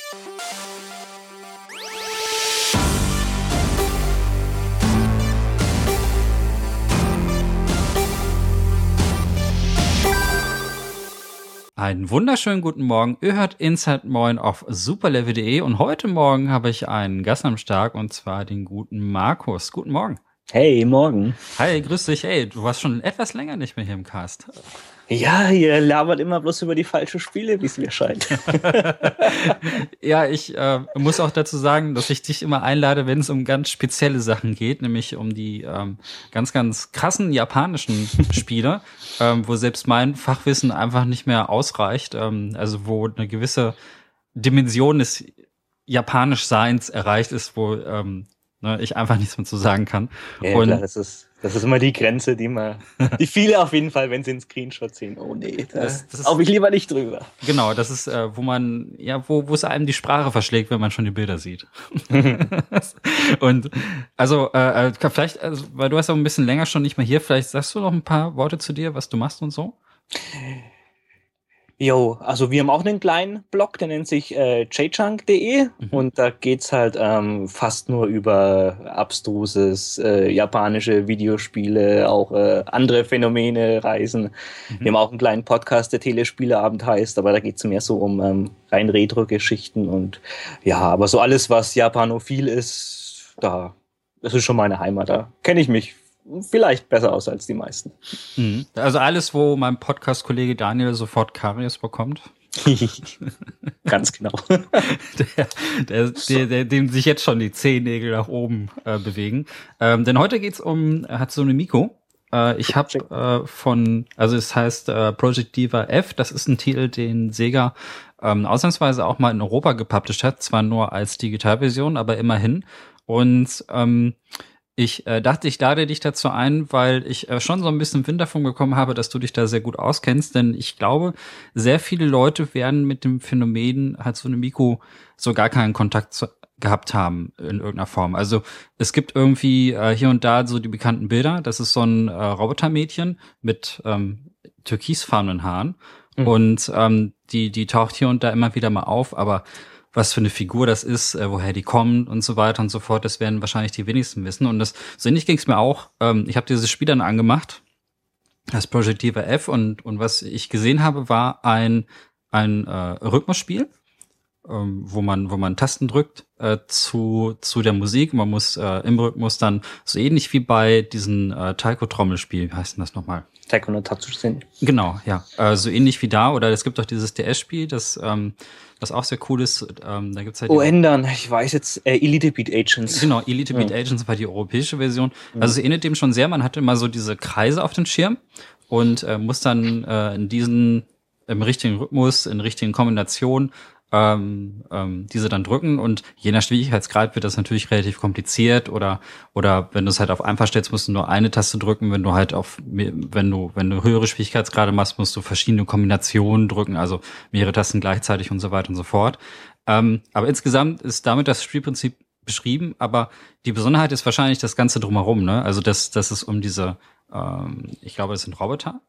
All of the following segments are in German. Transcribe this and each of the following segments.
Einen wunderschönen guten Morgen. Ihr hört Inside Moin auf superlevel.de und heute Morgen habe ich einen Gast am Start und zwar den guten Markus. Guten Morgen. Hey, morgen. Hi, grüß dich. Ey, du warst schon etwas länger nicht mehr hier im Cast. Ja, ihr labert immer bloß über die falschen Spiele, wie es mir scheint. Ja, ich muss auch dazu sagen, dass ich dich immer einlade, wenn es um ganz spezielle Sachen geht, nämlich um die ganz, ganz krassen japanischen Spiele, wo selbst mein Fachwissen einfach nicht mehr ausreicht, also wo eine gewisse Dimension des Japanisch-Seins erreicht ist, wo ich einfach nichts mehr zu sagen kann. Ja, und klar, das ist immer die Grenze, die viele auf jeden Fall, wenn sie einen Screenshot sehen, oh nee, das ist, auch ich lieber nicht drüber. Genau, das ist, wo man, ja, wo es einem die Sprache verschlägt, wenn man schon die Bilder sieht. Und also, vielleicht, also, weil du hast ja ein bisschen länger schon nicht mehr hier, vielleicht sagst du noch ein paar Worte zu dir, was du machst und so? Jo, also wir haben auch einen kleinen Blog, der nennt sich jchunk.de und da geht's halt fast nur über abstruses japanische Videospiele, auch andere Phänomene, Reisen. Wir haben auch einen kleinen Podcast, der Telespieleabend heißt, aber da geht's mehr so um rein Retro-Geschichten und ja, aber so alles, was japanophil ist, das ist schon meine Heimat, da kenne ich mich vielleicht besser aus als die meisten. Also alles, wo mein Podcast-Kollege Daniel sofort Karies bekommt. Ganz genau. Dem sich jetzt schon die Zehennägel nach oben bewegen. Denn heute geht's um Hatsune Miku. Ich habe also es heißt Project Diva F, das ist ein Titel, den Sega ausnahmsweise auch mal in Europa gepublished hat, zwar nur als Digitalversion, aber immerhin. Und ich dachte, ich lade dich dazu ein, weil ich schon so ein bisschen Wind davon bekommen habe, dass du dich da sehr gut auskennst, denn ich glaube, sehr viele Leute werden mit dem Phänomen Hatsune Miku so gar keinen Kontakt gehabt haben in irgendeiner Form. Also es gibt irgendwie hier und da so die bekannten Bilder. Das ist so ein Robotermädchen mit türkisfarbenen Haaren und die taucht hier und da immer wieder mal auf, aber was für eine Figur das ist, woher die kommt und so weiter und so fort, das werden wahrscheinlich die wenigsten wissen. Und so ähnlich ging es mir auch. Ich habe dieses Spiel dann angemacht, das Project Diva F, und was ich gesehen habe, war ein Rhythmusspiel, wo man Tasten drückt zu der Musik. Man muss im Rhythmus dann so ähnlich wie bei diesen Taiko-Trommelspiel, wie heißt denn das nochmal? Taiko no Tatsujin. Genau, ja. So ähnlich wie da, oder es gibt auch dieses DS-Spiel, das auch sehr cool ist. Da gibt's halt ändern. Ich weiß jetzt, Elite Beat Agents. Genau, Elite Beat Agents war die europäische Version. Also es ähnelt dem schon sehr. Man hatte immer so diese Kreise auf dem Schirm und muss dann im richtigen Rhythmus, in richtigen Kombinationen diese dann drücken, und je nach Schwierigkeitsgrad wird das natürlich relativ kompliziert, oder wenn du es halt auf einfach stellst, musst du nur eine Taste drücken, wenn du halt wenn du höhere Schwierigkeitsgrade machst, musst du verschiedene Kombinationen drücken, also mehrere Tasten gleichzeitig und so weiter und so fort. Aber insgesamt ist damit das Spielprinzip beschrieben, aber die Besonderheit ist wahrscheinlich das Ganze drumherum, ne? Also dass es um diese ich glaube, das sind Roboter.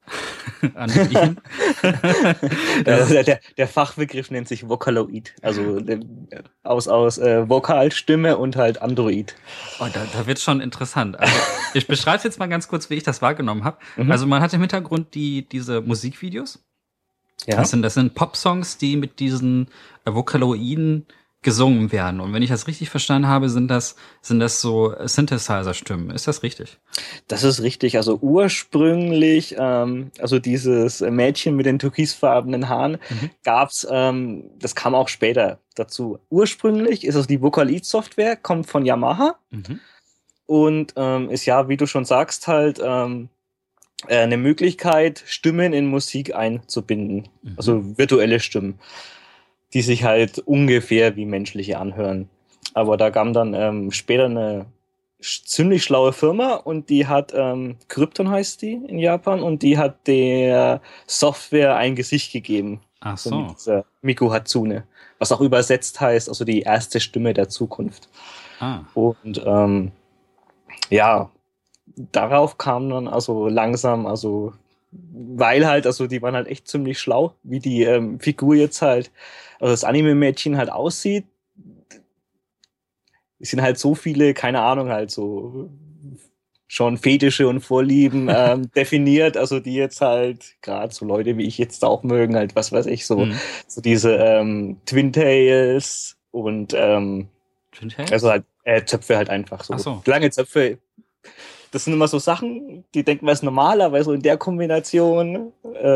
Der Fachbegriff nennt sich Vocaloid. Also aus Vokalstimme und halt Android. Oh, da wird's schon interessant. Also, ich beschreibe jetzt mal ganz kurz, wie ich das wahrgenommen habe. Also man hat im Hintergrund diese Musikvideos. Ja. Das sind Pop-Songs, die mit diesen Vocaloiden gesungen werden. Und wenn ich das richtig verstanden habe, sind das so Synthesizer-Stimmen. Ist das richtig? Das ist richtig. Also ursprünglich, also dieses Mädchen mit den türkisfarbenen Haaren gab's, das kam auch später dazu. Ursprünglich ist es die Vocaloid-Software, kommt von Yamaha und ist ja, wie du schon sagst, halt eine Möglichkeit, Stimmen in Musik einzubinden. Also virtuelle Stimmen, die sich halt ungefähr wie menschliche anhören. Aber da kam dann später eine ziemlich schlaue Firma und die hat, Krypton heißt die in Japan, und die hat der Software ein Gesicht gegeben. Ach so. Mit dieser Miku Hatsune, was auch übersetzt heißt, also die erste Stimme der Zukunft. Und ja, darauf kam dann also langsam, also weil halt, also die waren halt echt ziemlich schlau, wie die Figur jetzt halt, also das Anime-Mädchen halt aussieht. Es sind halt so viele, keine Ahnung, halt so schon Fetische und Vorlieben definiert, also die jetzt halt, gerade so Leute wie ich jetzt auch mögen, halt, was weiß ich, so diese Twin Tails und Twin Tails? also halt Zöpfe halt einfach so. Ach so. Lange Zöpfe. Das sind immer so Sachen, die denken wir ist normal, aber so in der Kombination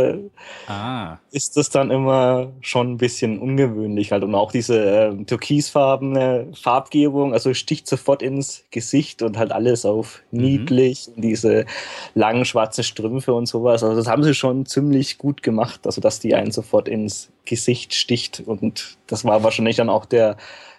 ist das dann immer schon ein bisschen ungewöhnlich halt. Und auch diese türkisfarbene Farbgebung, also sticht sofort ins Gesicht und halt alles auf niedlich, diese langen schwarzen Strümpfe und sowas. Also das haben sie schon ziemlich gut gemacht, also dass die einen sofort ins Gesicht sticht. Und das war wahrscheinlich dann auch der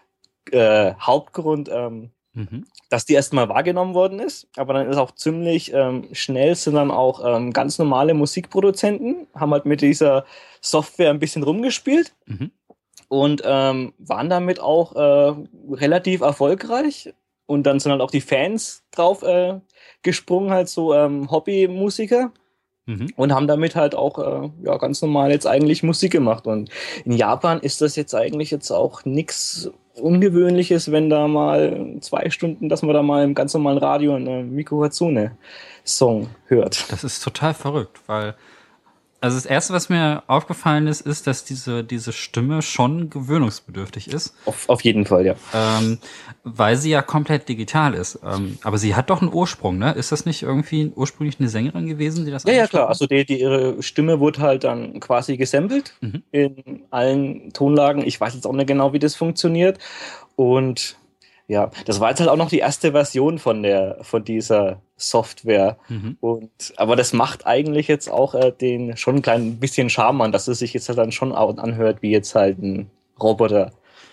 Hauptgrund, dass die erstmal wahrgenommen worden ist, aber dann ist auch ziemlich schnell sind dann auch ganz normale Musikproduzenten, haben halt mit dieser Software ein bisschen rumgespielt und waren damit auch relativ erfolgreich und dann sind halt auch die Fans drauf gesprungen, halt so Hobbymusiker. Und haben damit halt auch ja, ganz normal jetzt eigentlich Musik gemacht. Und in Japan ist das jetzt eigentlich jetzt auch nichts Ungewöhnliches, wenn da mal 2 Stunden, dass man da mal im ganz normalen Radio einen Miku Hatsune-Song hört. Das ist total verrückt, weil also das Erste, was mir aufgefallen ist, ist, dass diese Stimme schon gewöhnungsbedürftig ist. Auf jeden Fall, ja. Weil sie ja komplett digital ist. Aber sie hat doch einen Ursprung, ne? Ist das nicht irgendwie ursprünglich eine Sängerin gewesen, die das Ja, klar. Also ihre Stimme wurde halt dann quasi gesampelt in allen Tonlagen. Ich weiß jetzt auch nicht genau, wie das funktioniert. Und ja, das war jetzt halt auch noch die erste Version von dieser Software. Aber das macht eigentlich jetzt auch den schon ein klein bisschen Charme an, dass es sich jetzt halt dann schon anhört wie jetzt halt ein Roboter.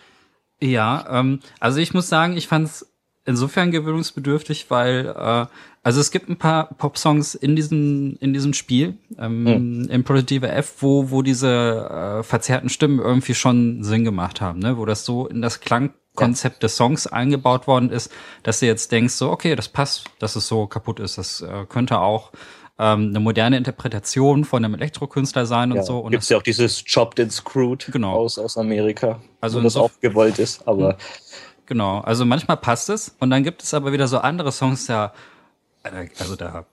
Ja, also ich muss sagen, ich fand's insofern gewöhnungsbedürftig, weil also es gibt ein paar Popsongs in diesem Spiel, im Prodigy F, wo diese verzerrten Stimmen irgendwie schon Sinn gemacht haben, ne? Wo das so in das Klangkonzept des Songs eingebaut worden ist, dass du jetzt denkst, so okay, das passt, dass es so kaputt ist. Das könnte auch eine moderne Interpretation von einem Elektrokünstler sein und so. Und gibt's ja auch dieses Chopped and Screwed aus Amerika, also das auch gewollt ist, aber genau, also manchmal passt es und dann gibt es aber wieder so andere Songs, also da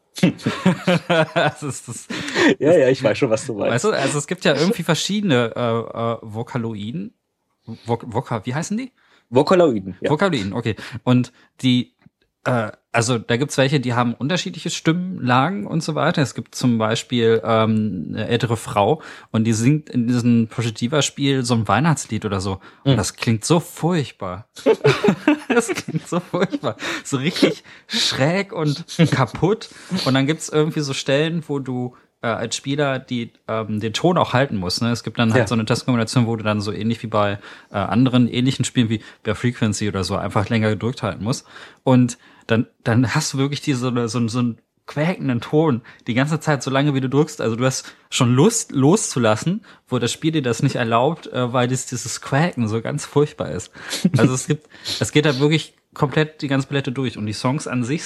ja, ich weiß schon, was du meinst. Weißt du, also es gibt ja irgendwie verschiedene Vokaloiden. Wie heißen die? Vokaloiden, ja. Vokaloiden, okay. Und die also da gibt's welche, die haben unterschiedliche Stimmlagen und so weiter. Es gibt zum Beispiel eine ältere Frau und die singt in diesem Positiva-Spiel so ein Weihnachtslied oder so. Und das klingt so furchtbar. Das klingt so furchtbar. So richtig schräg und kaputt. Und dann gibt's irgendwie so Stellen, wo du als Spieler den Ton auch halten musst. Ne? Es gibt dann halt so eine Tastenkombination, wo du dann so ähnlich wie bei anderen ähnlichen Spielen wie bei Frequency oder so einfach länger gedrückt halten musst. Und dann hast du wirklich so einen quäkenden Ton die ganze Zeit, so lange wie du drückst. Also du hast schon Lust loszulassen, wo das Spiel dir das nicht erlaubt, weil dieses Quäken so ganz furchtbar ist. Also es geht da wirklich komplett die ganze Palette durch. Und die Songs an sich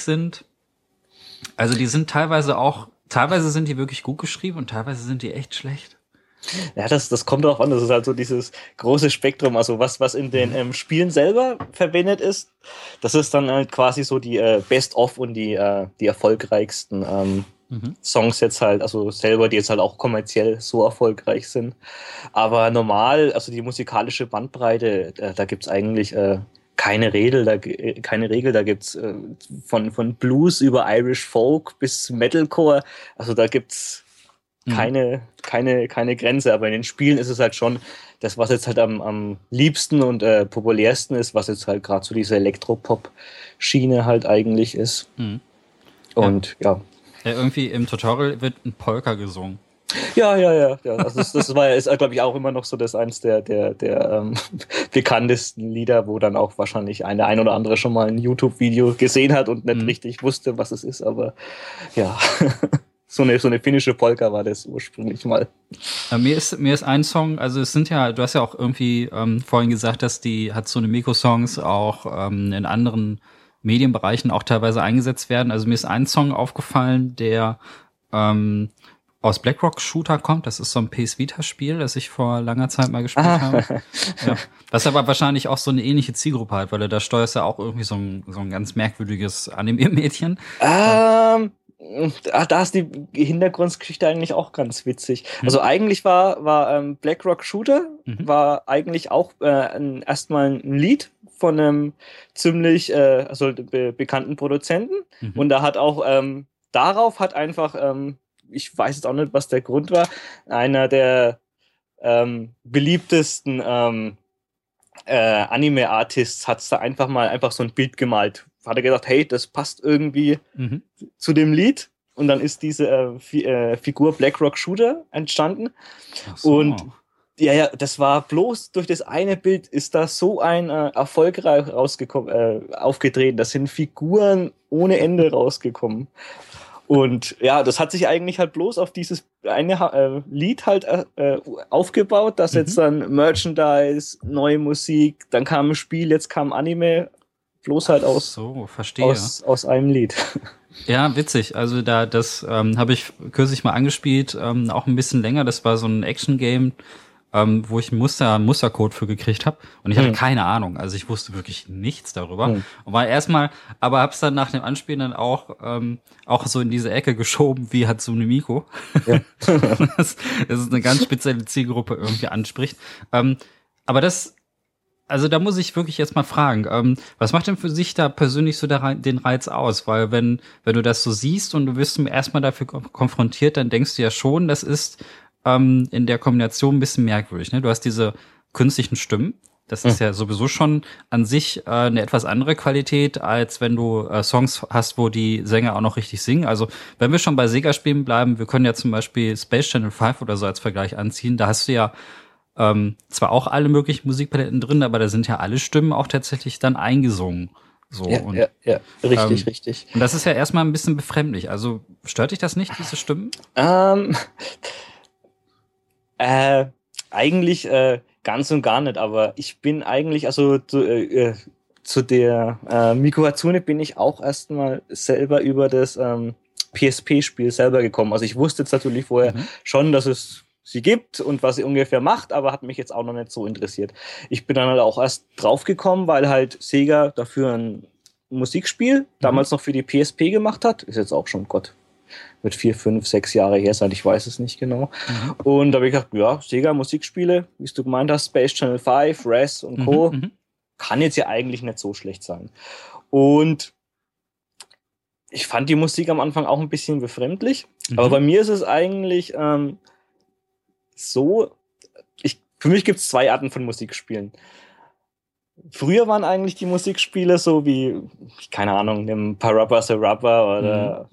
die sind teilweise sind die wirklich gut geschrieben und teilweise sind die echt schlecht. Ja, das kommt darauf an. Das ist halt so dieses große Spektrum. Also was in den Spielen selber verwendet ist, das ist dann halt quasi so die Best-of und die erfolgreichsten Songs jetzt halt, also selber, die jetzt halt auch kommerziell so erfolgreich sind. Aber normal, also die musikalische Bandbreite, da gibt's eigentlich keine Regel, da gibt's von Blues über Irish Folk bis Metalcore, also da gibt's keine Grenze, aber in den Spielen ist es halt schon das, was jetzt halt am liebsten und populärsten ist, was jetzt halt gerade so diese Elektropop-Schiene halt eigentlich ist. Und ja. Irgendwie im Tutorial wird ein Polka gesungen. Ja. Also ist, glaube ich, auch immer noch so eins der bekanntesten Lieder, wo dann auch wahrscheinlich ein oder andere schon mal ein YouTube-Video gesehen hat und nicht richtig wusste, was es ist, aber ja. So eine finnische Polka war das ursprünglich mal. Mir ist ein Song, also es sind ja, du hast ja auch irgendwie vorhin gesagt, dass die Hatsune Miku-Songs auch in anderen Medienbereichen auch teilweise eingesetzt werden. Also mir ist ein Song aufgefallen, der aus BlackRock Shooter kommt. Das ist so ein PS Vita-Spiel, das ich vor langer Zeit mal gespielt habe. Ja. Was aber wahrscheinlich auch so eine ähnliche Zielgruppe hat, weil du da steuerst ja auch irgendwie so ein ganz merkwürdiges Anime-Mädchen. Da ist die Hintergrundgeschichte eigentlich auch ganz witzig. Also eigentlich war BlackRock Shooter war eigentlich auch erstmal ein Lied von einem ziemlich bekannten Produzenten. Und da hat auch darauf hat einfach ich weiß jetzt auch nicht, was der Grund war, einer der beliebtesten Anime-Artists hat da einfach so ein Bild gemalt. Hat er gesagt, hey, das passt irgendwie zu dem Lied. Und dann ist diese Figur BlackRock Shooter entstanden. Ach so. Und ja, das war bloß durch das eine Bild ist da so ein Erfolg aufgetreten. Da sind Figuren ohne Ende rausgekommen. Und ja, das hat sich eigentlich halt bloß auf dieses eine Lied halt aufgebaut, dass jetzt dann Merchandise, neue Musik, dann kam ein Spiel, jetzt kam Anime, bloß halt aus einem Lied. Ja, witzig. Also das habe ich kürzlich mal angespielt, auch ein bisschen länger. Das war so ein Action-Game, wo ich einen Mustercode für gekriegt habe. Und ich hatte keine Ahnung. Also ich wusste wirklich nichts darüber. Und war erstmal, aber hab's dann nach dem Anspielen dann auch so in diese Ecke geschoben, wie Hatsune Miku. Ja. das ist eine ganz spezielle Zielgruppe irgendwie anspricht. Aber also da muss ich wirklich jetzt mal fragen, was macht denn für sich da persönlich so den Reiz aus? Weil wenn du das so siehst und du wirst erstmal dafür konfrontiert, dann denkst du ja schon, das ist in der Kombination ein bisschen merkwürdig. Ne? Du hast diese künstlichen Stimmen. Das ist ja sowieso schon an sich eine etwas andere Qualität, als wenn du Songs hast, wo die Sänger auch noch richtig singen. Also wenn wir schon bei Sega-Spielen bleiben, wir können ja zum Beispiel Space Channel 5 oder so als Vergleich anziehen. Da hast du ja zwar auch alle möglichen Musikpaletten drin, aber da sind ja alle Stimmen auch tatsächlich dann eingesungen. So, ja, richtig. Und das ist ja erstmal ein bisschen befremdlich. Also stört dich das nicht, diese Stimmen? Eigentlich ganz und gar nicht, aber ich bin eigentlich, also zu der Miku Hatsune bin ich auch erstmal selber über das PSP-Spiel selber gekommen. Also ich wusste jetzt natürlich vorher schon, dass es sie gibt und was sie ungefähr macht, aber hat mich jetzt auch noch nicht so interessiert. Ich bin dann halt auch erst draufgekommen, weil halt Sega dafür ein Musikspiel damals noch für die PSP gemacht hat. Ist jetzt auch schon, Gott, wird 4, 5, 6 Jahre her sein, ich weiß es nicht genau. Und da habe ich gedacht, ja, Sega Musikspiele, wie du gemeint hast, Space Channel 5, Res und Co. Kann jetzt ja eigentlich nicht so schlecht sein. Und ich fand die Musik am Anfang auch ein bisschen befremdlich, aber bei mir ist es eigentlich so, für mich gibt es 2 Arten von Musikspielen. Früher waren eigentlich die Musikspiele so wie, keine Ahnung, dem Parappa the Rapper oder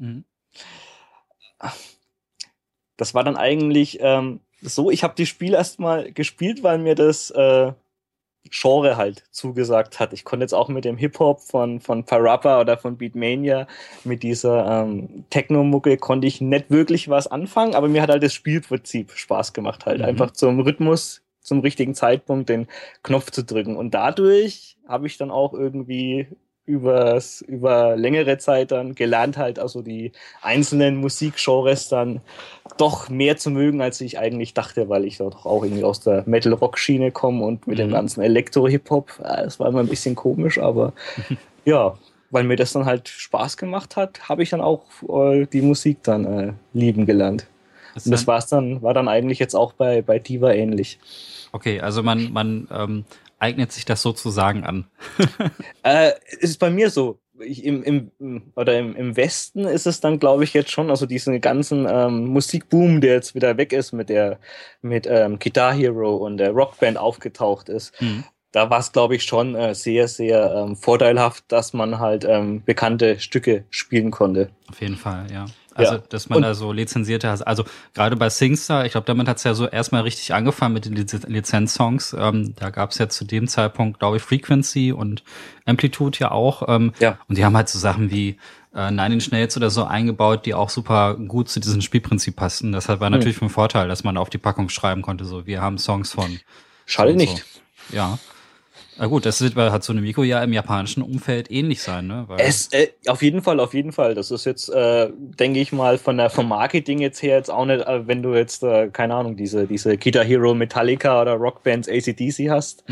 das war dann eigentlich so, ich habe die Spiele erstmal gespielt, weil mir das Genre halt zugesagt hat. Ich konnte jetzt auch mit dem Hip-Hop von Parappa oder von Beatmania, mit dieser Techno-Mucke konnte ich nicht wirklich was anfangen, aber mir hat halt das Spielprinzip Spaß gemacht, halt einfach zum Rhythmus, zum richtigen Zeitpunkt den Knopf zu drücken. Und dadurch habe ich dann auch irgendwie über längere Zeit dann gelernt, halt also die einzelnen Musikgenres dann doch mehr zu mögen, als ich eigentlich dachte, weil ich doch auch irgendwie aus der Metal-Rock-Schiene komme und mit dem ganzen Elektro-Hip-Hop, das war immer ein bisschen komisch, aber ja, weil mir das dann halt Spaß gemacht hat, habe ich dann auch die Musik dann lieben gelernt. Und das war dann eigentlich jetzt auch bei Diva ähnlich. Okay, also man eignet sich das sozusagen an. Ist bei mir so. Im Westen ist es dann, glaube ich, jetzt schon, also diesen ganzen Musikboom, der jetzt wieder weg ist, mit Guitar Hero und der Rockband aufgetaucht ist. Da war es, glaube ich, schon sehr, sehr vorteilhaft, dass man halt bekannte Stücke spielen konnte. Auf jeden Fall, ja. Also, dass man da so lizenzierte hat. Also, gerade bei SingStar, ich glaube, damit hat es ja so erstmal richtig angefangen mit den Lizenzsongs. Da gab es ja zu dem Zeitpunkt, glaube ich, Frequency und Amplitude ja auch. Und die haben halt so Sachen wie Nine Inch Nails oder so eingebaut, die auch super gut zu diesem Spielprinzip passten. Deshalb war natürlich von Vorteil, dass man auf die Packung schreiben konnte, so, wir haben Songs von. Schade nicht. So. Ja. Na gut, das wird bei Hatsune Miku ja im japanischen Umfeld ähnlich sein, ne? Weil Auf jeden Fall, auf jeden Fall. Das ist jetzt, denke ich mal, vom Marketing jetzt her jetzt auch nicht, wenn du jetzt, keine Ahnung, diese Guitar Hero, Metallica oder Rockbands AC/DC hast.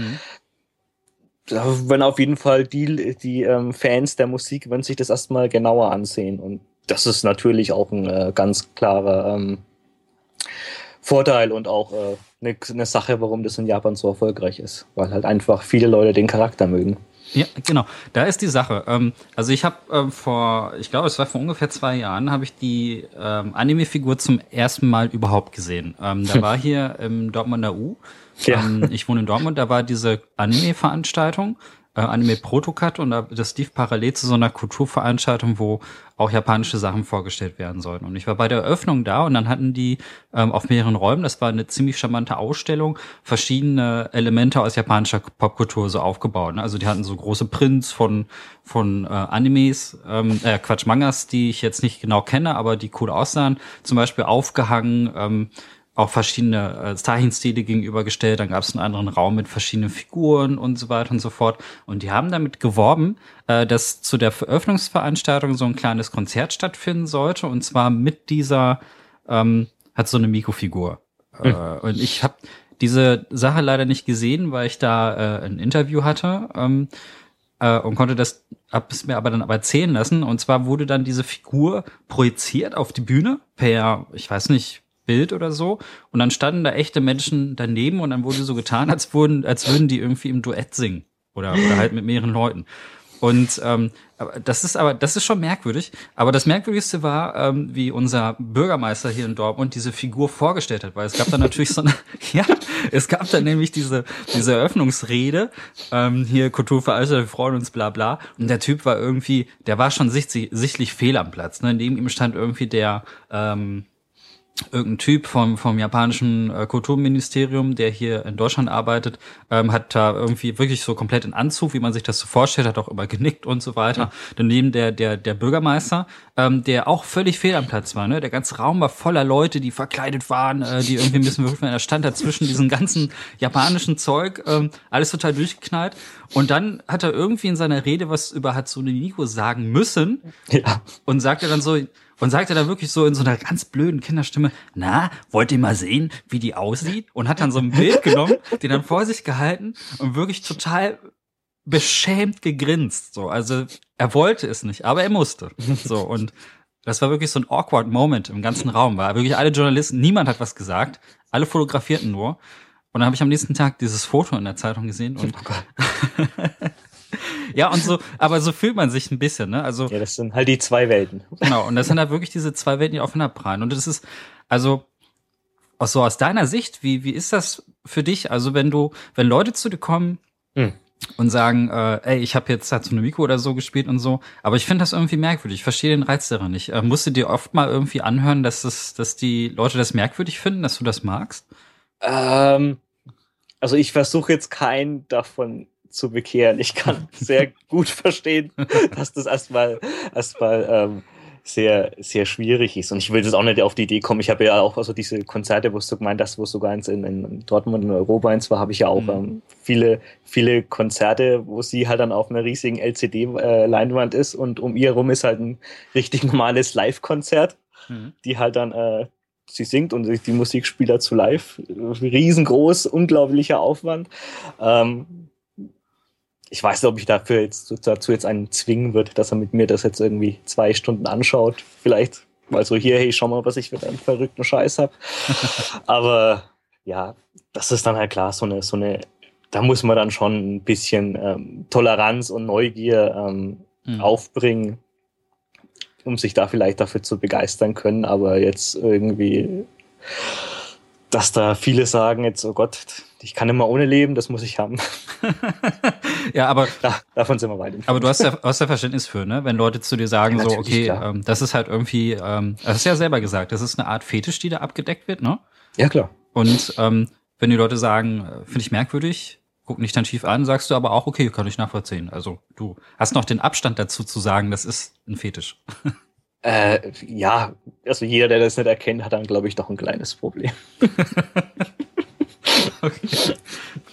Da werden auf jeden Fall die Fans der Musik, wenn sich das erstmal genauer ansehen. Und das ist natürlich auch ein ganz klarer Vorteil und auch eine Sache, warum das in Japan so erfolgreich ist. Weil halt einfach viele Leute den Charakter mögen. Ja, genau. Da ist die Sache. Also ich habe ich glaube, es war vor ungefähr 2 Jahren, habe ich die Anime-Figur zum ersten Mal überhaupt gesehen. Da war hier im Dortmunder U. Ja. Ich wohne in Dortmund, da war diese Anime-Veranstaltung, Anime Protocut, und das lief parallel zu so einer Kulturveranstaltung, wo auch japanische Sachen vorgestellt werden sollten. Und ich war bei der Eröffnung da und dann hatten die auf mehreren Räumen, das war eine ziemlich charmante Ausstellung, verschiedene Elemente aus japanischer Popkultur so aufgebaut. Ne? Also die hatten so große Prints von Animes, Mangas, die ich jetzt nicht genau kenne, aber die cool aussahen, zum Beispiel aufgehangen, auch verschiedene Zeichenstile gegenübergestellt. Dann gab es einen anderen Raum mit verschiedenen Figuren und so weiter und so fort. Und die haben damit geworben, dass zu der Eröffnungsveranstaltung so ein kleines Konzert stattfinden sollte. Und zwar mit dieser Hatsune Miku-Figur. Und ich habe diese Sache leider nicht gesehen, weil ich da ein Interview hatte und konnte hab es mir aber dann erzählen lassen. Und zwar wurde dann diese Figur projiziert auf die Bühne per, ich weiß nicht, Bild oder so, und dann standen da echte Menschen daneben und dann wurde so getan, als würden die irgendwie im Duett singen oder halt mit mehreren Leuten. Und das ist schon merkwürdig. Aber das Merkwürdigste war, wie unser Bürgermeister hier in Dortmund diese Figur vorgestellt hat, weil es gab dann natürlich es gab dann nämlich diese Eröffnungsrede, hier Kulturveranstaltung, wir freuen uns, bla bla. Und der Typ war irgendwie, der war schon sichtlich fehl am Platz. Ne? Neben ihm stand irgendwie der irgendein Typ vom japanischen Kulturministerium, der hier in Deutschland arbeitet, hat da irgendwie wirklich so komplett in Anzug, wie man sich das so vorstellt, hat auch immer genickt und so weiter. Ja. Daneben der Bürgermeister, der auch völlig fehl am Platz war. Ne? Der ganze Raum war voller Leute, die verkleidet waren, die irgendwie ein bisschen wirklich, er stand da zwischen diesem ganzen japanischen Zeug, alles total durchgeknallt. Und dann hat er irgendwie in seiner Rede was über Hatsune Miku sagen müssen, ja, und sagte dann wirklich so in so einer ganz blöden Kinderstimme, na, wollt ihr mal sehen, wie die aussieht? Und hat dann so ein Bild genommen, den dann vor sich gehalten und wirklich total beschämt gegrinst. So, also er wollte es nicht, aber er musste. So, und das war wirklich so ein awkward Moment im ganzen Raum. War wirklich alle Journalisten, niemand hat was gesagt, alle fotografierten nur. Und dann habe ich am nächsten Tag dieses Foto in der Zeitung gesehen und ja, und so, aber so fühlt man sich ein bisschen, ne? Also, ja, das sind halt die zwei Welten. Genau, und das sind halt wirklich diese zwei Welten, die aufeinander prallen. Und das ist, also, aus deiner Sicht, wie ist das für dich? Also, wenn Leute zu dir kommen und sagen, ey, ich habe jetzt Hatsune Miku oder so gespielt und so, aber ich finde das irgendwie merkwürdig, ich verstehe den Reiz daran nicht. Musst du dir oft mal irgendwie anhören, dass die Leute das merkwürdig finden, dass du das magst? Also ich versuche jetzt keinen davon zu bekehren. Ich kann sehr gut verstehen, dass das erstmal sehr, sehr schwierig ist. Und ich will jetzt auch nicht auf die Idee kommen. Ich habe ja auch also diese Konzerte, wo du gemeint hast, wo es sogar in Dortmund in Europa eins war, habe ich ja auch viele, viele Konzerte, wo sie halt dann auf einer riesigen LCD-Leinwand ist und um ihr rum ist halt ein richtig normales Live-Konzert, die halt dann sie singt und die Musik spielt dazu live. Riesengroß, unglaublicher Aufwand. Ich weiß nicht, ob ich dazu jetzt einen zwingen würde, dass er mit mir das jetzt irgendwie 2 Stunden anschaut. Vielleicht mal so hier, hey, schau mal, was ich für einen verrückten Scheiß habe. Aber ja, das ist dann halt klar, so eine, da muss man dann schon ein bisschen Toleranz und Neugier aufbringen, um sich da vielleicht dafür zu begeistern können. Aber jetzt irgendwie, dass da viele sagen jetzt, oh Gott, ich kann immer ohne leben, das muss ich haben. Ja, aber davon sind wir weit entfernt. Aber du hast ja Verständnis für, ne? Wenn Leute zu dir sagen, ja, so, okay, das ist halt irgendwie, das hast du ja selber gesagt, das ist eine Art Fetisch, die da abgedeckt wird, ne? Ja, klar. Und wenn die Leute sagen, finde ich merkwürdig, guck nicht dann schief an, sagst du aber auch, okay, kann ich nachvollziehen. Also du hast noch den Abstand dazu zu sagen, das ist ein Fetisch. Ja, also jeder, der das nicht erkennt, hat dann, glaube ich, doch ein kleines Problem. Okay.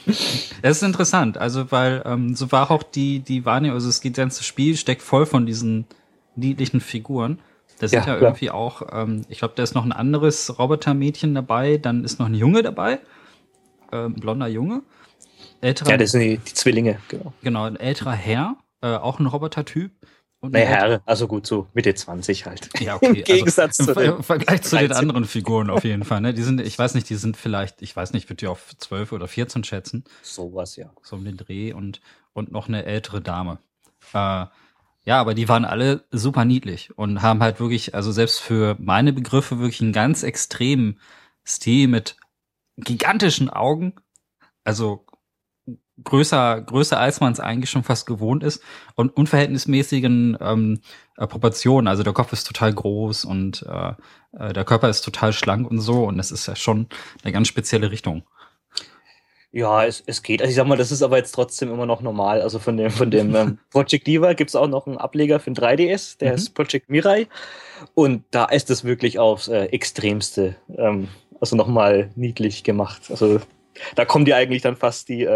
Das ist interessant, also weil so war auch die Wahrnehmung, also das ganze Spiel steckt voll von diesen niedlichen Figuren. Da sind ja klar. irgendwie auch, ich glaube, da ist noch ein anderes Robotermädchen dabei, dann ist noch ein Junge dabei, ein blonder Junge. Ja, das sind die Zwillinge, genau. Genau, ein älterer Herr, auch ein Robotertyp. Und Naja, Herr, also gut, so Mitte 20 halt. Ja, okay. Im Gegensatz also, zu den im Vergleich zu den 13. anderen Figuren auf jeden Fall. Ne? Die sind, ich weiß nicht, die sind vielleicht, ich weiß nicht, ich würde die auf 12 oder 14 schätzen. Sowas, ja. So um den Dreh und noch eine ältere Dame. Ja, aber die waren alle super niedlich und haben halt wirklich, also selbst für meine Begriffe wirklich einen ganz extremen Stil mit gigantischen Augen. Also größer als man es eigentlich schon fast gewohnt ist und unverhältnismäßigen Proportionen. Also der Kopf ist total groß und der Körper ist total schlank und so und das ist ja schon eine ganz spezielle Richtung. Ja, es geht. Also ich sag mal, das ist aber jetzt trotzdem immer noch normal. Also von dem Project Diva gibt es auch noch einen Ableger für den 3DS, der ist Project Mirai. Und da ist es wirklich aufs Extremste, also nochmal niedlich gemacht. Also da kommen die eigentlich dann fast die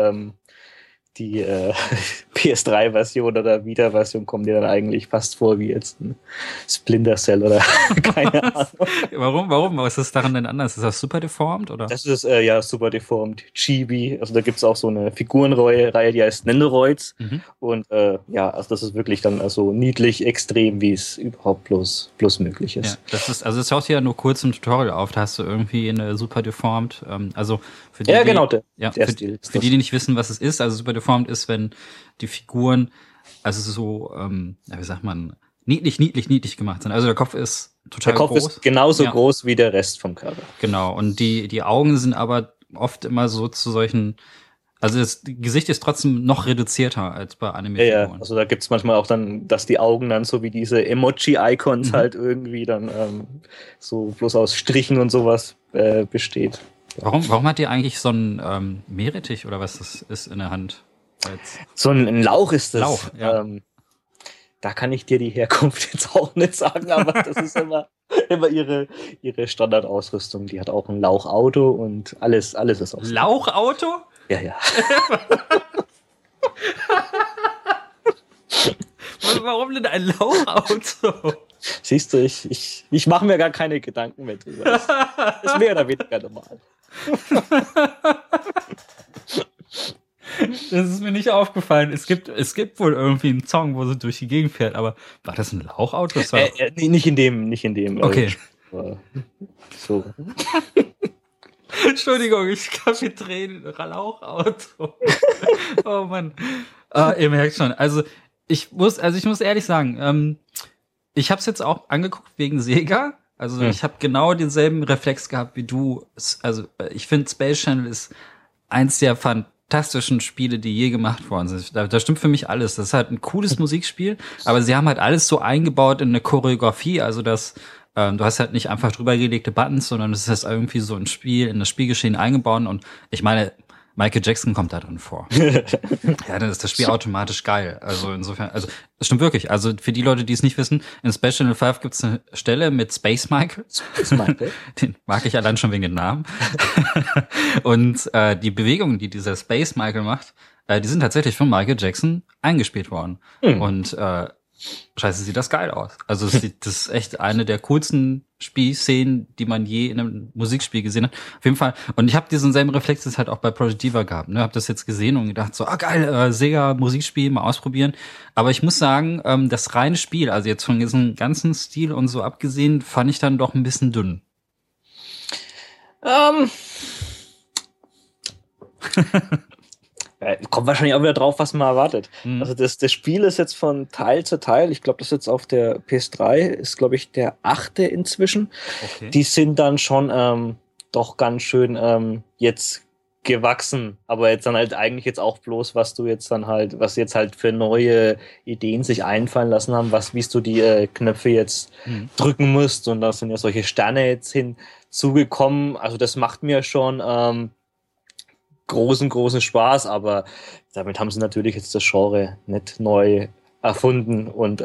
PS3-Version oder Vita-Version kommen dir dann eigentlich fast vor wie jetzt ein Splinter Cell oder keine Ahnung. Warum? Was ist daran denn anders? Ist das super deformed, oder? Das ist ja super deformed. Chibi, also da gibt es auch so eine Figurenreihe, die heißt Nendoroids. Und ja, also das ist wirklich dann also niedlich, extrem, wie es überhaupt bloß möglich ist. Ja, das taucht ja nur kurz im Tutorial auf, da hast du irgendwie eine super deformed, also für die, genau, der Stil. Für die nicht wissen, was es ist, also super deformed ist, wenn die Figuren, also so, wie sagt man, niedlich gemacht sind. Also der Kopf ist total groß. Der Kopf ist genauso groß wie der Rest vom Körper. Genau, und die Augen sind aber oft immer so zu solchen, also das Gesicht ist trotzdem noch reduzierter als bei Anime-Figuren. Ja, also da gibt es manchmal auch dann, dass die Augen dann so wie diese Emoji-Icons halt irgendwie dann so bloß aus Strichen und sowas besteht. Warum hat ihr eigentlich so ein Meerrettich oder was das ist in der Hand? So ein Lauch ist das. Lauch, ja. Da kann ich dir die Herkunft jetzt auch nicht sagen, aber das ist immer ihre Standardausrüstung. Die hat auch ein Lauchauto und alles ist aus. Lauchauto? Ja. Warum denn ein Lauchauto? Siehst du, ich mache mir gar keine Gedanken mehr drüber. Das ist mehr oder weniger normal. Das ist mir nicht aufgefallen. Es gibt wohl irgendwie einen Song, wo sie durch die Gegend fährt, aber war das ein Lauchauto? Das war nicht in dem. Okay. So. Entschuldigung, ich kann mir Tränen. Lauchauto. Oh Mann. Ihr merkt schon. Also ich muss ehrlich sagen, ich habe es jetzt auch angeguckt wegen Sega. Also ich habe genau denselben Reflex gehabt wie du. Also ich finde Space Channel ist eins der fantastischen Spiele, die je gemacht worden sind. Da stimmt für mich alles. Das ist halt ein cooles Musikspiel, aber sie haben halt alles so eingebaut in eine Choreografie, also dass du hast halt nicht einfach drüber gelegte Buttons, sondern es ist irgendwie so in das Spielgeschehen eingebaut und ich meine, Michael Jackson kommt da drin vor. Ja, dann ist das Spiel automatisch geil. Also insofern, also es stimmt wirklich. Also für die Leute, die es nicht wissen, in Space Channel 5 gibt es eine Stelle mit Space Michael. Den mag ich allein schon wegen dem Namen. Und die Bewegungen, die dieser Space Michael macht, die sind tatsächlich von Michael Jackson eingespielt worden. Und scheiße, sieht das geil aus. Also das ist echt eine der coolsten Spielszenen, die man je in einem Musikspiel gesehen hat. Auf jeden Fall. Und ich habe diesen selben Reflex jetzt halt auch bei Project Diva gehabt. Ne? Hab das jetzt gesehen und gedacht so, geil, Sega Musikspiel, mal ausprobieren. Aber ich muss sagen, das reine Spiel, also jetzt von diesem ganzen Stil und so abgesehen, fand ich dann doch ein bisschen dünn. Kommt wahrscheinlich auch wieder drauf, was man erwartet. Also das Spiel ist jetzt von Teil zu Teil, ich glaube, das ist jetzt auf der PS3, ist glaube ich der 8. inzwischen. Okay. Die sind dann schon doch ganz schön jetzt gewachsen, aber jetzt dann halt eigentlich jetzt auch bloß, was jetzt halt für neue Ideen sich einfallen lassen haben, wie du die Knöpfe jetzt drücken musst, und da sind ja solche Sterne jetzt hinzugekommen, also das macht mir schon großen Spaß, aber damit haben sie natürlich jetzt das Genre nicht neu erfunden und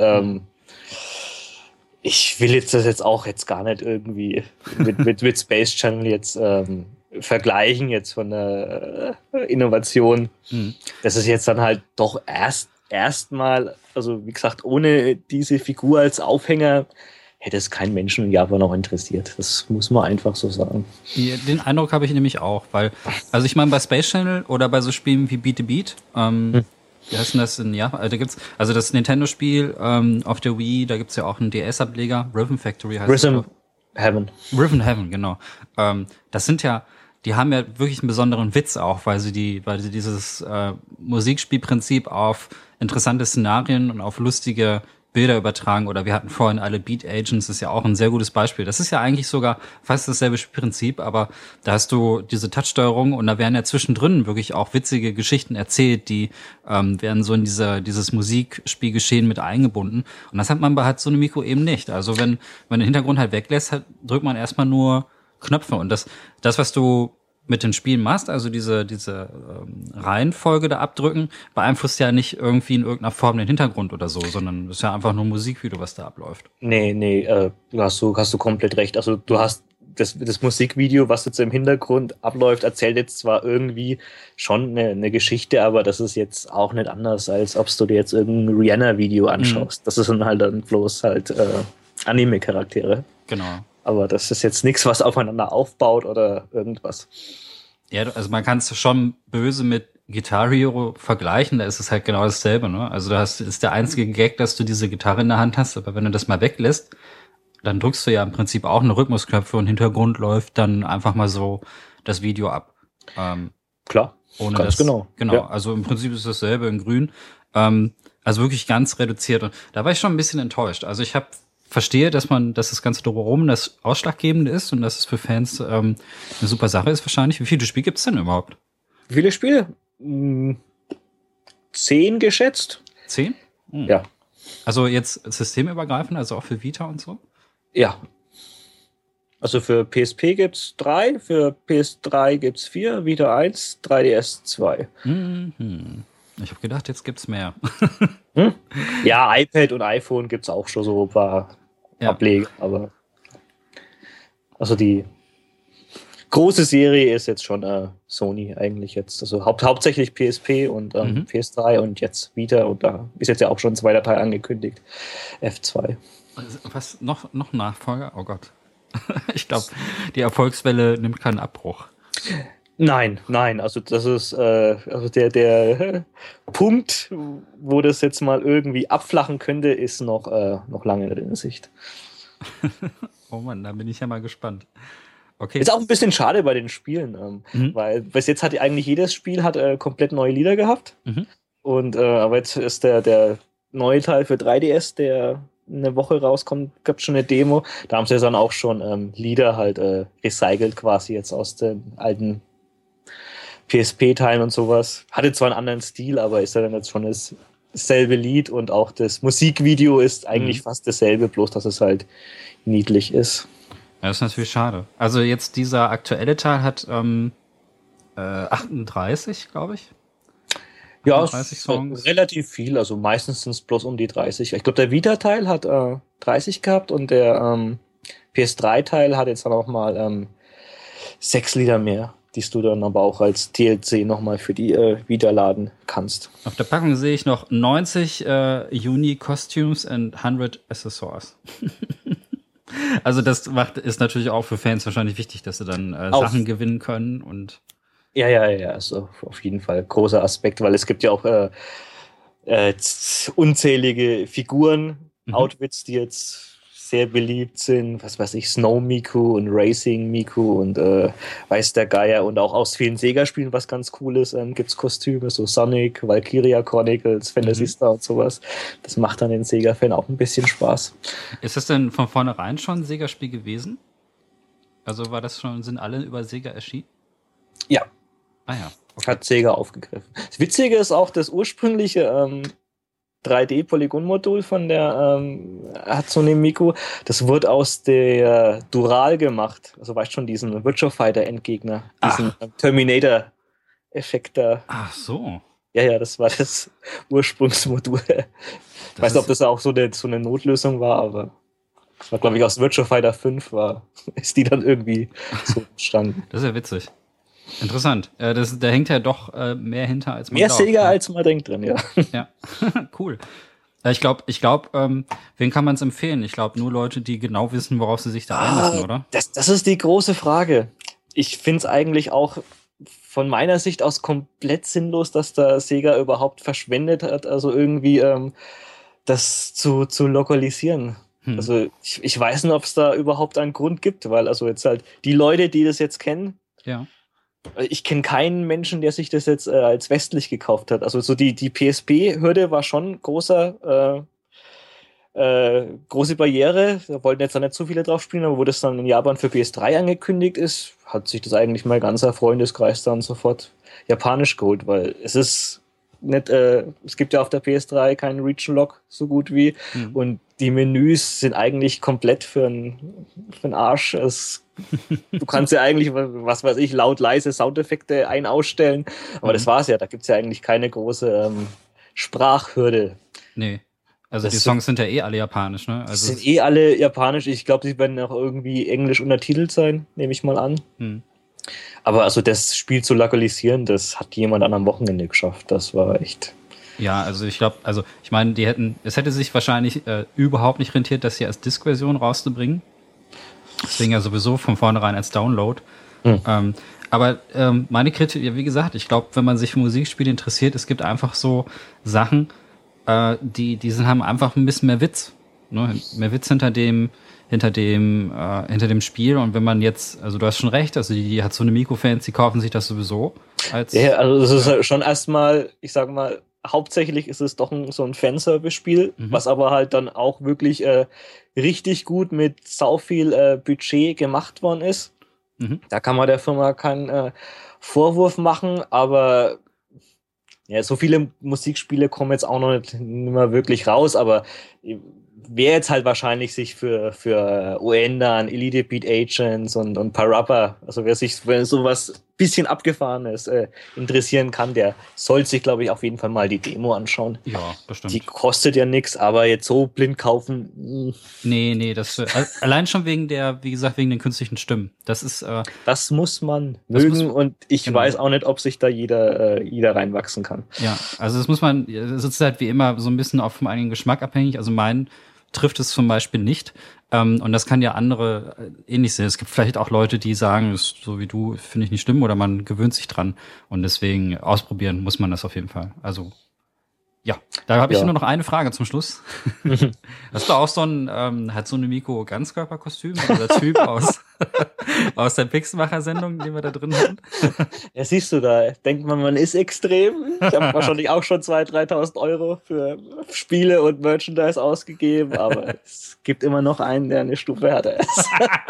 ich will das jetzt auch gar nicht irgendwie mit Space Channel jetzt vergleichen jetzt von der Innovation. Das ist jetzt dann halt doch erstmal, also wie gesagt, ohne diese Figur als Aufhänger hätte es keinen Menschen in Japan auch interessiert. Das muss man einfach so sagen. Den Eindruck habe ich nämlich auch, weil, also ich meine, bei Space Channel oder bei so Spielen wie Beat the Beat, wie heißt denn das in Japan? Da gibt's, also das Nintendo-Spiel auf der Wii, da gibt's ja auch einen DS-Ableger, Rhythm Factory heißt Rhythm Heaven. Rhythm Heaven, genau. Das sind ja, die haben ja wirklich einen besonderen Witz auch, weil sie dieses Musikspielprinzip auf interessante Szenarien und auf lustige Bilder übertragen, oder wir hatten vorhin alle Beat Agents, ist ja auch ein sehr gutes Beispiel. Das ist ja eigentlich sogar fast dasselbe Spielprinzip, aber da hast du diese Touchsteuerung und da werden ja zwischendrin wirklich auch witzige Geschichten erzählt, die werden so in dieses Musikspielgeschehen mit eingebunden. Und das hat man bei Hatsune Miku eben nicht. Also wenn man den Hintergrund halt weglässt, drückt man erstmal nur Knöpfe. Und das, was du mit den Spielen machst, also diese Reihenfolge da abdrücken, beeinflusst ja nicht irgendwie in irgendeiner Form den Hintergrund oder so, sondern es ist ja einfach nur Musikvideo, was da abläuft. Nee, hast du komplett recht. Also du hast das Musikvideo, was jetzt im Hintergrund abläuft, erzählt jetzt zwar irgendwie schon eine Geschichte, aber das ist jetzt auch nicht anders, als ob du dir jetzt irgendein Rihanna-Video anschaust. Das ist dann bloß halt Anime-Charaktere. Genau. Aber das ist jetzt nichts, was aufeinander aufbaut oder irgendwas. Ja, also man kann es schon böse mit Guitar Hero vergleichen, da ist es halt genau dasselbe, ne? Also ist der einzige Gag, dass du diese Gitarre in der Hand hast, aber wenn du das mal weglässt, dann drückst du ja im Prinzip auch eine Rhythmusknöpfe und im Hintergrund läuft dann einfach mal so das Video ab. Klar, ohne ganz genau. Genau, ja. Also im Prinzip ist dasselbe in grün. Also wirklich ganz reduziert. Und da war ich schon ein bisschen enttäuscht. Also ich verstehe, dass das Ganze drumherum das Ausschlaggebende ist und dass es für Fans eine super Sache ist wahrscheinlich. Wie viele Spiele gibt's denn überhaupt? Wie viele Spiele? 10 geschätzt. 10? Ja. Also jetzt systemübergreifend, also auch für Vita und so? Ja. Also für PSP gibt's 3, für PS3 gibt's 4, Vita 1, 3DS 2. Ich habe gedacht, jetzt gibt's mehr. Ja, iPad und iPhone gibt's auch schon so ein paar Ableger, aber also die große Serie ist jetzt schon Sony eigentlich jetzt. Also hauptsächlich PSP und PS3 und jetzt Vita, und da ist jetzt ja auch schon ein zweiter Teil angekündigt. F2. Was? Noch Nachfolger? Oh Gott. Ich glaube, die Erfolgswelle nimmt keinen Abbruch. Nein, also das ist also der Punkt, wo das jetzt mal irgendwie abflachen könnte, ist noch lange nicht in Sicht. Oh Mann, da bin ich ja mal gespannt. Okay. Ist auch ein bisschen schade bei den Spielen, weil bis jetzt hat eigentlich jedes Spiel komplett neue Lieder gehabt. Und aber jetzt ist der neue Teil für 3DS, der eine Woche rauskommt, gab schon eine Demo. Da haben sie dann auch schon Lieder halt recycelt quasi jetzt aus den alten PSP-Teilen und sowas. Hatte zwar einen anderen Stil, aber ist ja dann jetzt schon dasselbe Lied, und auch das Musikvideo ist eigentlich fast dasselbe, bloß dass es halt niedlich ist. Ja, das ist natürlich schade. Also jetzt dieser aktuelle Teil hat 38, glaube ich. Ja, 30 Songs. Relativ viel, also meistens sind es bloß um die 30. Ich glaube, der Vita-Teil hat 30 gehabt, und der PS3-Teil hat jetzt dann auch mal 6 Lieder mehr, die du dann aber auch als DLC nochmal für die Vita laden kannst. Auf der Packung sehe ich noch 90 Unique Costumes and 100 Accessoires. Also das ist natürlich auch für Fans wahrscheinlich wichtig, dass sie dann Sachen gewinnen können und Ja, also auf jeden Fall großer Aspekt, weil es gibt ja auch unzählige Figuren, Outfits, die jetzt sehr beliebt sind, was weiß ich, Snow Miku und Racing Miku und weiß der Geier, und auch aus vielen Sega-Spielen, was ganz cool ist, gibt's Kostüme, so Sonic, Valkyria Chronicles, Phantasy Star und sowas. Das macht dann den Sega-Fan auch ein bisschen Spaß. Ist das denn von vornherein schon ein Sega-Spiel gewesen? Also sind alle über Sega erschienen? Ja. Ah ja. Okay. Hat Sega aufgegriffen. Das Witzige ist auch, das ursprüngliche 3D-Polygon-Modul von der Hatsune Miku, das wurde aus der Dural gemacht. Also weißt schon, diesen Virtua Fighter-Endgegner, diesen Terminator-Effekt da. Ach so. Ja, das war das Ursprungsmodul. Ich weiß nicht, ob das auch so eine Notlösung war, aber das war, glaube ich, aus Virtua Fighter 5 ist die dann irgendwie so entstanden. Das ist ja witzig. Interessant. Da hängt ja doch mehr hinter, als man Mehr glaubt. Sega, als man denkt drin, ja. Ja, cool. Ich glaube, wen kann man es empfehlen? Ich glaube, nur Leute, die genau wissen, worauf sie sich da einlassen, oder? Das ist die große Frage. Ich finde es eigentlich auch von meiner Sicht aus komplett sinnlos, dass da Sega überhaupt verschwendet hat, also irgendwie das zu lokalisieren. Also ich weiß nicht, ob es da überhaupt einen Grund gibt, weil also jetzt halt die Leute, die das jetzt kennen, ja. Ich kenne keinen Menschen, der sich das jetzt als westlich gekauft hat. Also so die PSP-Hürde war schon große Barriere. Da wollten jetzt noch nicht so viele drauf spielen, aber wo das dann in Japan für PS3 angekündigt ist, hat sich das eigentlich mein ganzer Freundeskreis dann sofort japanisch geholt, weil es ist nicht, es gibt ja auf der PS3 keinen Region Lock so gut wie und die Menüs sind eigentlich komplett für einen Arsch. Du kannst ja eigentlich, was weiß ich, laut, leise Soundeffekte ausstellen, aber das war's ja. Da gibt's ja eigentlich keine große Sprachhürde. Nee. Also die Songs sind ja eh alle japanisch, ne? Also sind eh alle japanisch. Ich glaube, sie werden auch irgendwie englisch untertitelt sein, nehme ich mal an. Aber also das Spiel zu lokalisieren, das hat jemand an einem Wochenende geschafft. Das war echt... Ja, also ich glaube, ich meine, es hätte sich wahrscheinlich überhaupt nicht rentiert, das hier als Disk-Version rauszubringen. Deswegen ja sowieso von vornherein als Download. Aber meine Kritik, ja, wie gesagt, ich glaube, wenn man sich für Musikspiele interessiert, es gibt einfach so Sachen, die haben einfach ein bisschen mehr Witz. Ne? Mehr Witz hinter dem Spiel. Und wenn man jetzt, also du hast schon recht, also die Hatsune Miku-Fans, die kaufen sich das sowieso. Ja, also das ist schon erstmal, ich sag mal, hauptsächlich ist es doch so ein Fanservice-Spiel, was aber halt dann auch wirklich richtig gut mit sau viel Budget gemacht worden ist. Da kann man der Firma keinen Vorwurf machen, aber ja, so viele Musikspiele kommen jetzt auch noch nicht mehr wirklich raus, aber wer jetzt halt wahrscheinlich sich für Oendan, Elite Beat Agents und Parappa, also wer sich für sowas bisschen Abgefahrenes interessieren kann, der soll sich, glaube ich, auf jeden Fall mal die Demo anschauen. Ja, bestimmt. Die kostet ja nichts, aber jetzt so blind kaufen. Nee, das allein schon wegen den künstlichen Stimmen. Das muss man mögen und ich weiß auch nicht, ob sich da jeder reinwachsen kann. Ja, also es ist halt wie immer so ein bisschen auch vom eigenen Geschmack abhängig. Also mein trifft es zum Beispiel nicht. Und das kann ja andere ähnlich sehen. Es gibt vielleicht auch Leute, die sagen, ist so wie du, finde ich nicht schlimm, oder man gewöhnt sich dran. Und deswegen ausprobieren muss man das auf jeden Fall. Also ja, da habe ich nur noch eine Frage zum Schluss. Hast du auch so ein Hatsune Miku Ganzkörperkostüm oder Typ aus der Pixelmacher-Sendung, die wir da drin hatten? Ja, siehst du, da denkt man ist extrem. Ich habe wahrscheinlich auch schon 2.000, 3.000 Euro für Spiele und Merchandise ausgegeben, aber es gibt immer noch einen, der eine Stufe härter ist.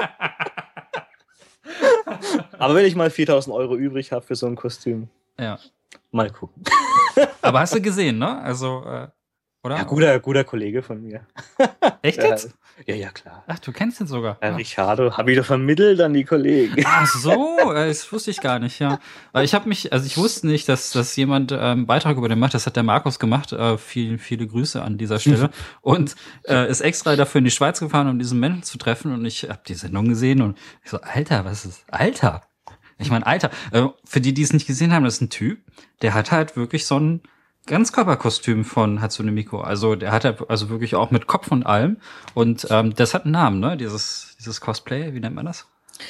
Aber wenn ich mal 4.000 Euro übrig habe für so ein Kostüm, mal gucken. Aber hast du gesehen, ne? Also, oder? Ja, guter Kollege von mir. Echt jetzt? Ja, klar. Ach, du kennst ihn sogar. Ja, Richardo, habe ich doch vermittelt an die Kollegen. Ach so, das wusste ich gar nicht, ja. Weil ich wusste nicht, dass jemand einen Beitrag über den macht. Das hat der Markus gemacht. Viele Grüße an dieser Stelle. Und ist extra dafür in die Schweiz gefahren, um diesen Menschen zu treffen. Und ich habe die Sendung gesehen und ich so, Alter, was ist Alter? Ich meine, Alter, für die es nicht gesehen haben, das ist ein Typ, der hat halt wirklich so ein Ganzkörperkostüm von Hatsune Miku. Also der hat halt also wirklich auch mit Kopf und allem. Und das hat einen Namen, ne? Dieses Cosplay, wie nennt man das?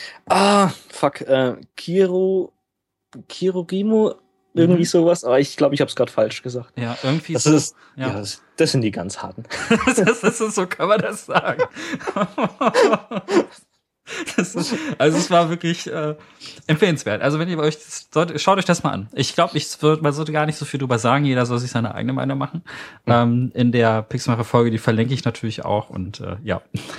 Kirogimu, irgendwie sowas. Aber ich glaube, ich habe es gerade falsch gesagt. Ja, irgendwie das so. Ist, ja. Das sind die ganz harten. So kann man das sagen. Also es war wirklich empfehlenswert. Also wenn ihr euch schaut euch das mal an. Ich glaube, man sollte gar nicht so viel drüber sagen. Jeder soll sich seine eigene Meinung machen. In der Pixelmacher-Folge, die verlinke ich natürlich auch. Und ja.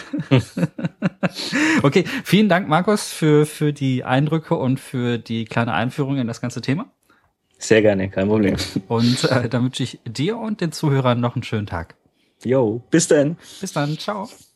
Okay, vielen Dank, Markus, für die Eindrücke und für die kleine Einführung in das ganze Thema. Sehr gerne, kein Problem. Und dann wünsche ich dir und den Zuhörern noch einen schönen Tag. Jo, bis dann. Bis dann, ciao.